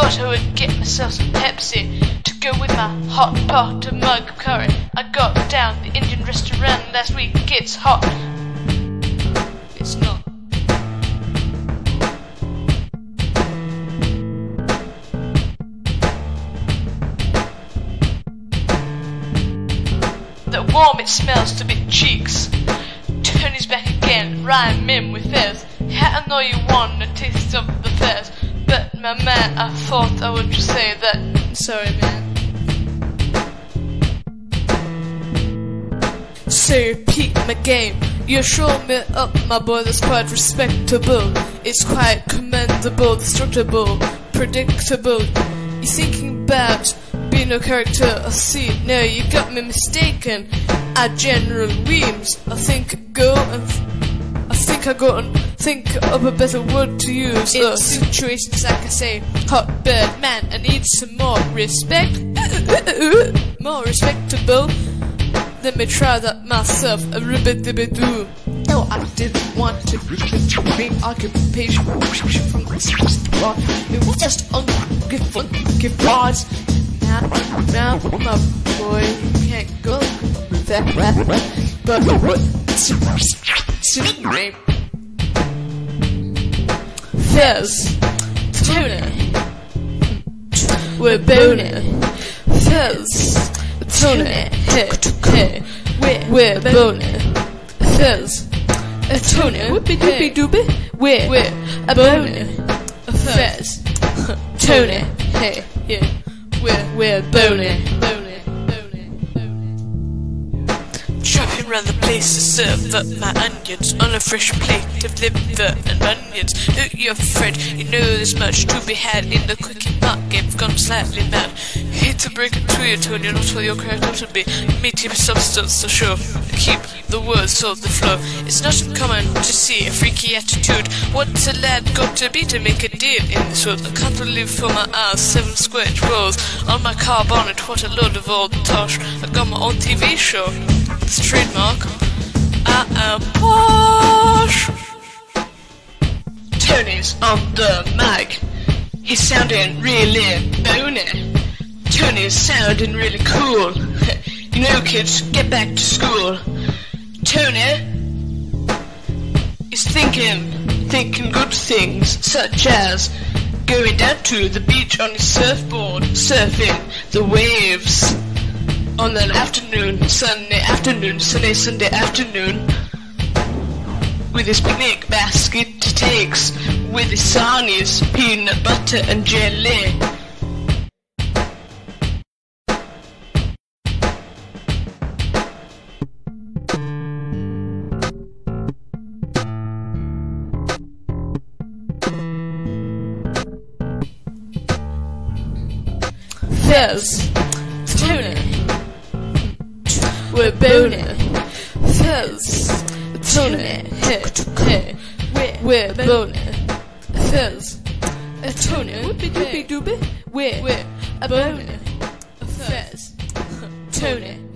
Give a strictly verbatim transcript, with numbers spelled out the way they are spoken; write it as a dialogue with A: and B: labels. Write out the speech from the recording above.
A: thought I would get myself some Pepsi to go with my hot pot of mug of curry. I got down the Indian restaurant last week. It's hot. It's not. That warm it smells to bit cheeks. Tony's back again, rhyme him with fizz. Yeah, I know you want a taste of the fizz, but my man, I thought I would just say that. Sorry, man. So you repeat my game. You show me up, my boy, that's quite respectable. It's quite commendable, destructible, predictable. You're thinking about being a character, I see. No, you got me mistaken. I General Weems. I think go and th I think I go and think of a better word to use in uh, situations like I say, hotbed man. I need some more respect, more respectable. Let me try that myself. A ribbit-dibby-doo. No, I didn't want to be occupation from the start. It was just ungrateful, give parts. Now, now, my boy, you can't go with that rap, but Fizz, Tony, we're boning. Fizz, Tony, hey, hey, we're, we're boning. Fizz, Tony, whoopie doopie doopie, we're, we're a boning. Fizz, Tony, hey, yeah. We're, we're boning, boning, boning, boning. Chopping round the place to serve up my onions on a fresh plate of liver and onions. Don't you fret, you know there's much to be had in the cooking market. I've gone slightly mad. Hate to break it to you, Tony, not what your character should be. Meaty substance to show. Keep the words on the flow. It's not uncommon to see a freaky attitude. What's a lad got to be to make a deal in this world? I can't believe for my eyes seven square rolls on my car bonnet. What a load of old tosh. I got my own T V show. It's trademark. I am posh. Tony's on the mic. He's sounding really bony. Tony's sounding really cool. You know, kids, get back to school. Tony is thinking, thinking good things, such as going down to the beach on his surfboard, surfing the waves. On an afternoon, Sunday afternoon, Sunday, Sunday afternoon, with his picnic basket he takes, with his sarnies, peanut butter and jelly. Fizz, Tony, we're boning. Fizz, Tony, hey, hey, we're boning. Fizz, Tony, whoopie doopie doopie, we're, we're a boning. Fizz, Tony.